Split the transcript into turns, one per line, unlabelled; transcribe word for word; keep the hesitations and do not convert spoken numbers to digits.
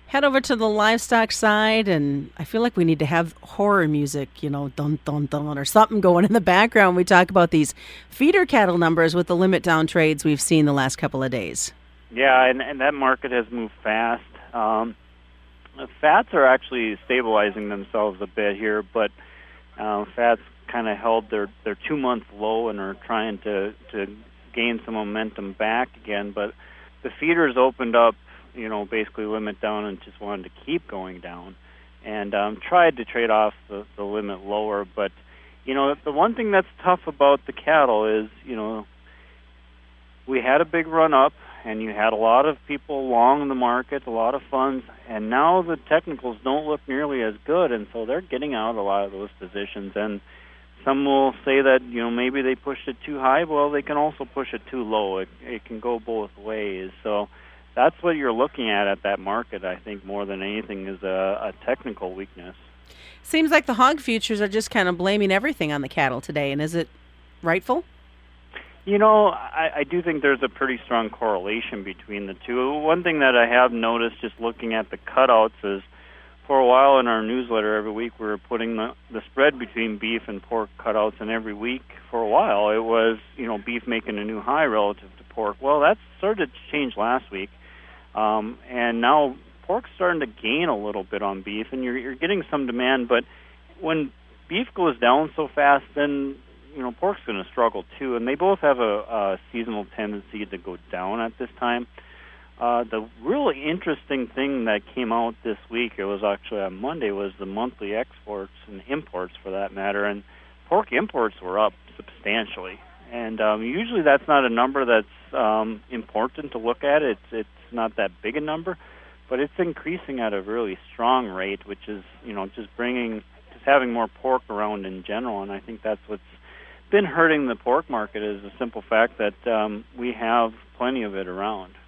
Head over to the livestock side, and I feel like we need to have horror music, you know, dun dun dun, or something going in the background. We talk about these feeder cattle numbers with the limit down trades we've seen the last couple of days.
Yeah, and, and that market has moved fast. Um, the fats are actually stabilizing themselves a bit here, but uh, fats kind of held their, their two-month low and are trying to, to gain some momentum back again. But the feeders opened up, you know, basically limit down and just wanted to keep going down, and um, tried to trade off the, the limit lower. But, you know, the one thing that's tough about the cattle is, you know, we had a big run up, and you had a lot of people long the market, a lot of funds, and now the technicals don't look nearly as good, and so they're getting out a lot of those positions. And some will say that, you know, maybe they pushed it too high. Well, they can also push it too low. It, it can go both ways. So that's what you're looking at at that market, I think, more than anything, is a, a technical weakness.
Seems like the hog futures are just kind of blaming everything on the cattle today, and is it rightful?
You know, I, I do think there's a pretty strong correlation between the two. One thing that I have noticed just looking at the cutouts is, for a while in our newsletter every week we were putting the, the spread between beef and pork cutouts, and every week for a while it was, you know, beef making a new high relative to pork. Well, that started to change last week, um, and now pork's starting to gain a little bit on beef, and you're, you're getting some demand. But when beef goes down so fast, then, you know, pork's going to struggle too, and they both have a, a seasonal tendency to go down at this time. Uh, the really interesting thing that came out this week, it was actually on Monday, was the monthly exports and imports, for that matter, and pork imports were up substantially. And um, usually that's not a number that's um, important to look at. It's it's not that big a number, but it's increasing at a really strong rate, which is, you know, just bringing, just having more pork around in general. And I think that's what's been hurting the pork market, is the simple fact that um, we have plenty of it around.